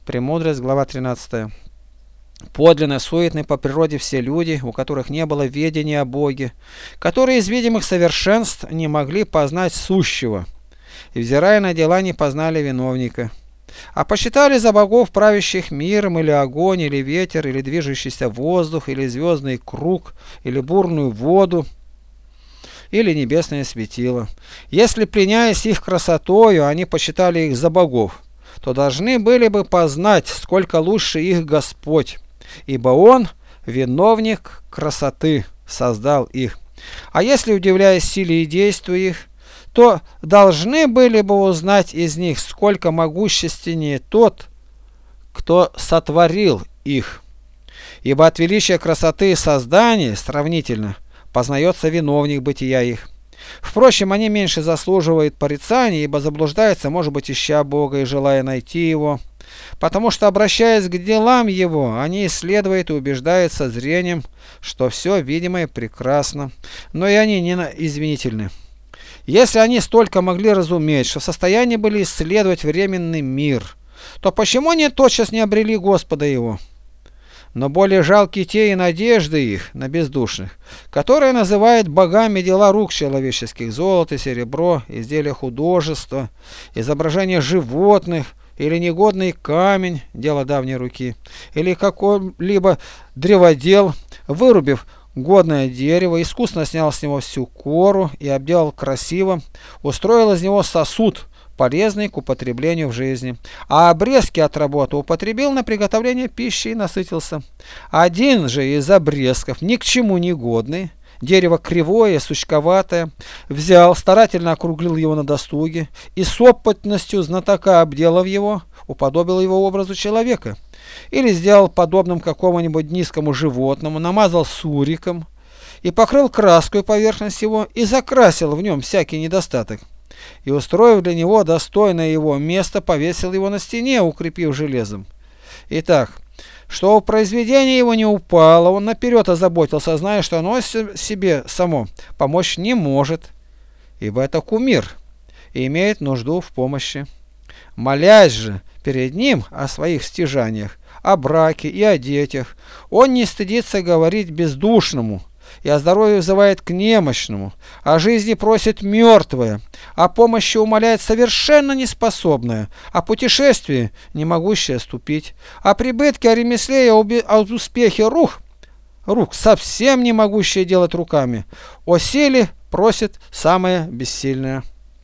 Премудрость, глава 13. Подлинно суетны по природе все люди, у которых не было ведения о Боге, которые из видимых совершенств не могли познать сущего, и, взирая на дела, не познали виновника, а посчитали за богов, правящих миром, или огонь, или ветер, или движущийся воздух, или звездный круг, или бурную воду, или небесное светило. Если, пленяясь их красотою, они посчитали их за богов, то должны были бы познать, сколько лучше их Господь, ибо Он, виновник красоты, создал их. А если, удивляясь силе и действию их, то должны были бы узнать из них, сколько могущественнее тот, кто сотворил их. Ибо от величия красоты и создания сравнительно познается виновник бытия их. Впрочем, они меньше заслуживают порицания, ибо заблуждаются, может быть, ища Бога и желая найти Его, потому что, обращаясь к делам Его, они исследуют и убеждаются зрением, что все видимое прекрасно, но и они не извинительны. Если они столько могли разуметь, что в состоянии были исследовать временный мир, то почему они тотчас не обрели Господа Его? Но более жалки те и надежды их на бездушных, которые называют богами дела рук человеческих: золото, серебро, изделия художества, изображения животных, или негодный камень, дело давней руки, или какой-либо древодел, вырубив годное дерево, искусно снял с него всю кору и обделал красиво, устроил из него сосуд, полезный к употреблению в жизни, а обрезки от работы употребил на приготовление пищи и насытился. Один же из обрезков, ни к чему не годный, дерево кривое, сучковатое, взял, старательно округлил его на досуге и с опытностью знатока, обделав его, уподобил его образу человека, или сделал подобным какому-нибудь низкому животному, намазал суриком и покрыл краской поверхность его и закрасил в нем всякий недостаток, и, устроив для него достойное его место, повесил его на стене, укрепив железом. Итак, что произведение его не упало, он наперед озаботился, зная, что оно себе само помочь не может, ибо это кумир и имеет нужду в помощи. Молясь же перед ним о своих стяжаниях, о браке и о детях, он не стыдится говорить бездушному, и о здоровье взывает к немощному, о жизни просит мертвое, о помощи умоляет совершенно неспособное, о путешествии не могущее ступить, о прибытке, о ремесле и о успехе рук совсем не могущее делать руками, о силе просит самое бессильное.